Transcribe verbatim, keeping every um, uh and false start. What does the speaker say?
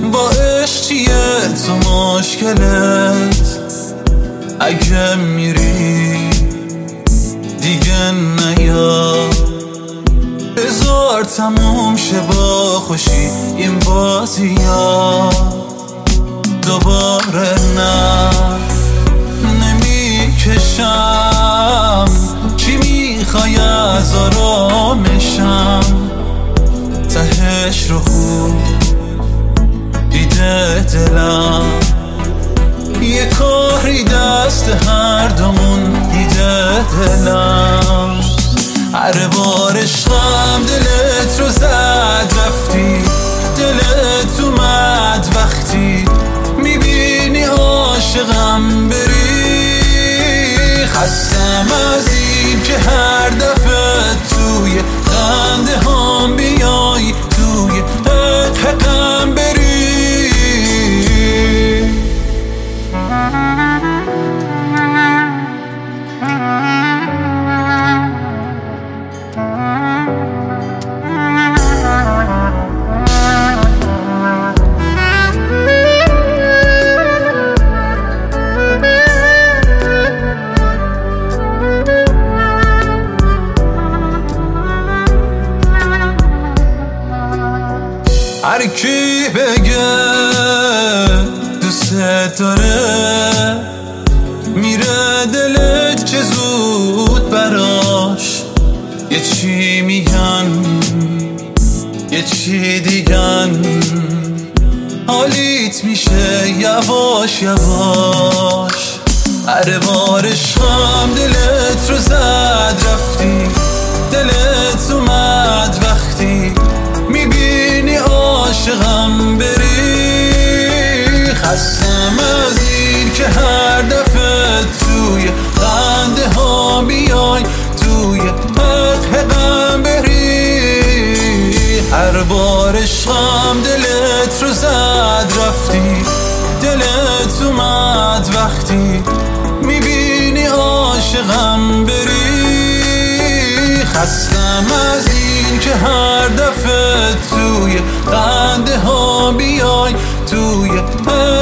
با عشق چیه تو مشکلت؟ اگه میری دیگه نیا، بذار تموم شه با خوشی این بازی ها. دوباره نه نمیکشم، چی میخوای از آرامشم؟ تهش رو خوب دیده دلم، یه کاری دست هر دومون دیده دلم. هر بار عشقم دلت رو زد رفتی، دلت اومد وقتی میبینی عاشقم بری. خستم از این که هر دفعه توی خنده هم بیای، توی حقم بری. هر کی بگه دوست داره میره دلت چه زود براش. یه چی میگن یه چی دیگن، حالیت میشه یواش یواش. هر بار عشقم دلت رو زد رفتی، دلت اومد وقتی میبینی عاشقم بری. خستم از این که هر دفعه توی خنده ها بیای، توی حقم بری. هر بار عشقم دلت رو زد رفتی، دلت اومد وقتی میبینی عاشقم بری. خستم از این که هر دفعه توی خنده ها بیای، توی